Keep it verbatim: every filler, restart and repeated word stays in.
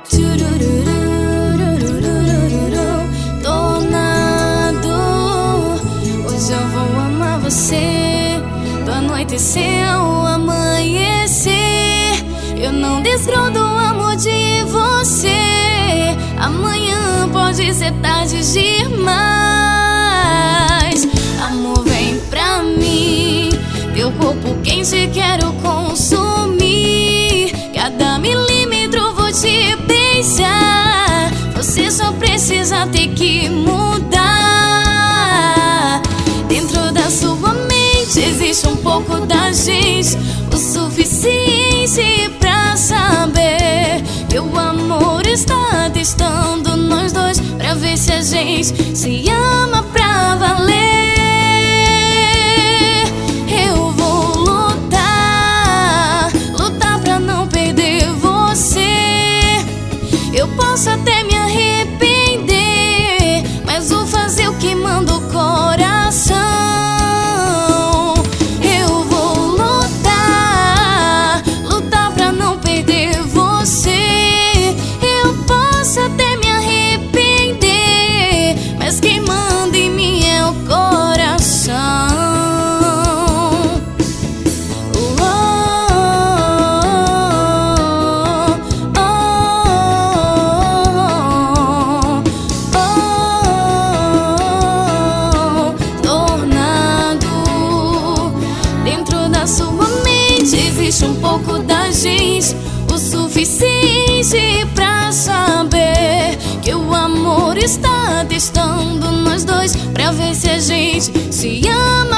Tornado, hoje eu vou amar você do anoitecer ao amanhecer. Eu não desgrudo o amor de você. Amanhã pode ser tarde demais. Amor, vem pra mim, teu corpo quente quero consumir. Cada milímetro vou te beijar. Você só precisa ter que mudar. Dentro da sua mente existe um pouco da gente, o suficiente pra saber que o amor está testando nós dois, pra ver se a gente se ama pra valer. Eu vou lutar, lutar pra não perder você. Eu posso até me arrepender, mas vou fazer o que manda o coração. Eu vou lutar, lutar pra não perder você. Eu posso até me arrepender, mas quem manda em mim é o coração. Oh, oh, oh, oh, oh. Tornado, dentro da sua mente existe um pouco da gente, o suficiente pra saber que o amor está testando nós dois, pra ver se a gente se ama